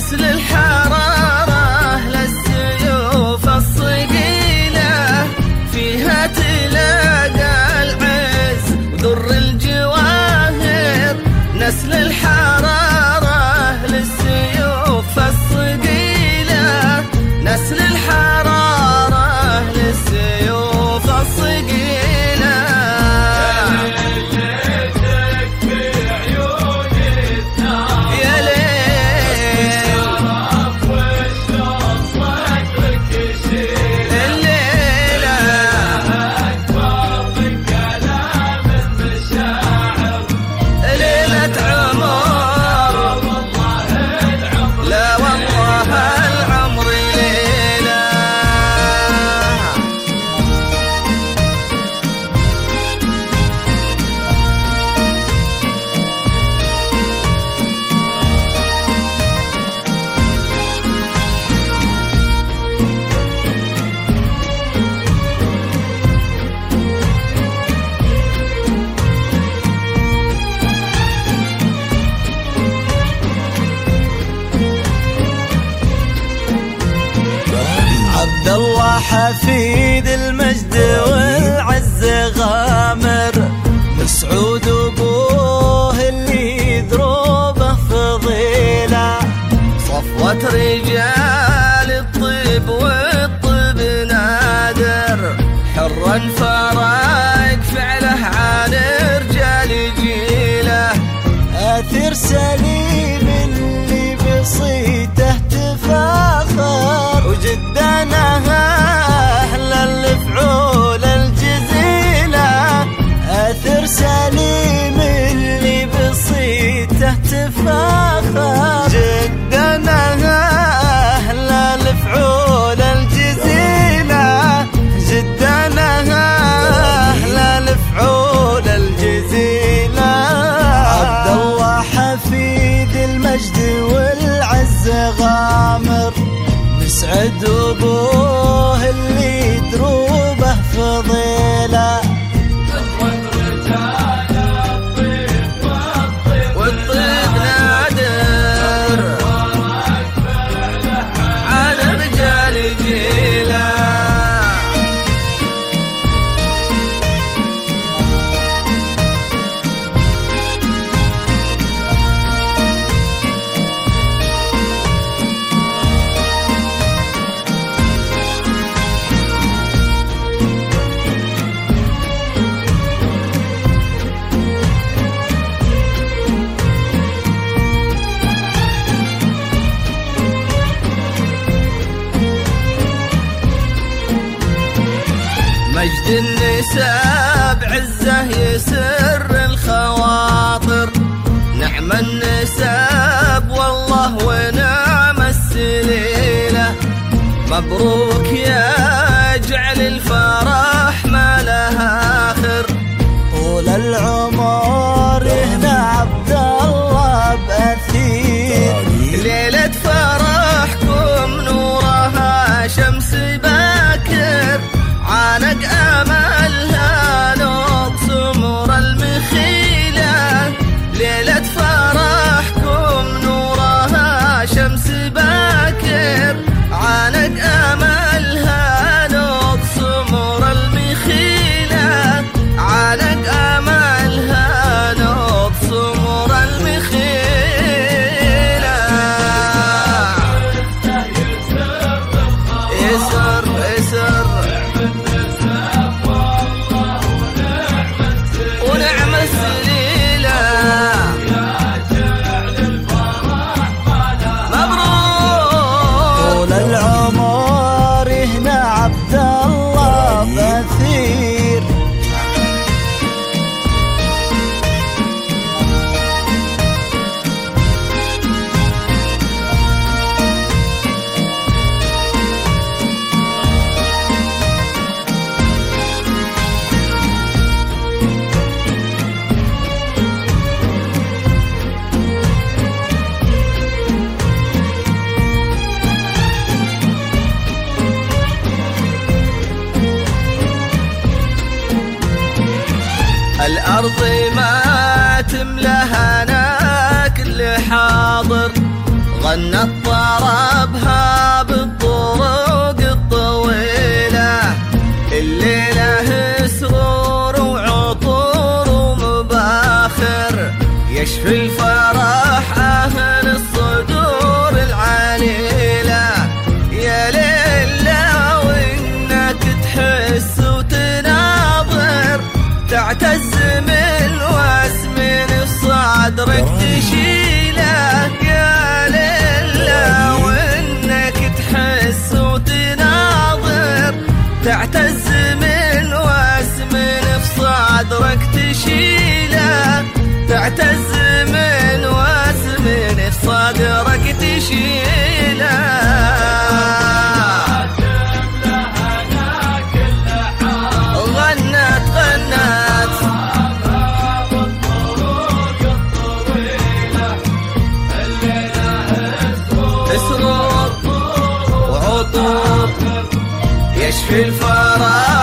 نسل الحرارة للسيوف الصقيلة، فيها تلاقى العز ودر الجواهر. نسل الحرارة للسيوف الصقيلة، نسل الحرارة للسيوف الصقيلة. عبد الله حفيد المجد والعز غامر، مسعود ابوه اللي دروبه فضيله. صفوة رجال الطب والطب نادر، حرا فرق فعله عن رجال جيله. اثر سليم اللي بصيته تفاخر، وجدنا اهل الفعول الجزيله. اثر سليم اللي بصيته تفاخر، جدنا اهل الفعول الجزيله. جدنا اهل الفعول الجزيله. عبد الله حفيد المجد والعز غامر، مسعد ابوه اللي دروبه فضيله. والطيب نادر على رجال جيله. مجد النساء بعزه يسر الخواطر. نعم النساب والله ونعم السليلة. مبروك يا جعل الفرح ما لها آخر. طول العمر هنا عبد الله بأثير، ليلة فرحكم نورها شمس باكر. عانق املها نوط سمر المخيله. ليله فرحكم نورها شمس باكر. عانق املها نوط سمر المخيله. عانق املها نوط سمر المخيله. يسر يسر ونعم السليلة. مبروك طول العمر هنا عبد الله بأثير. الأرض ما تملى هنا كل حاضر. غنت طربها بالطرق الطويلة، الليلة سرور وعطور ومباخر، يشفي الفرح أهل الصدور العليلة. يا ليلة وإنك تحس وتناظر، تعتز من واسم صدرك تشيله. يا ليلة وإنك تحس وتناظر، تعتز من واسم صدرك تشيله، تعتز من واسم صدرك تشيله. يشفي الفرح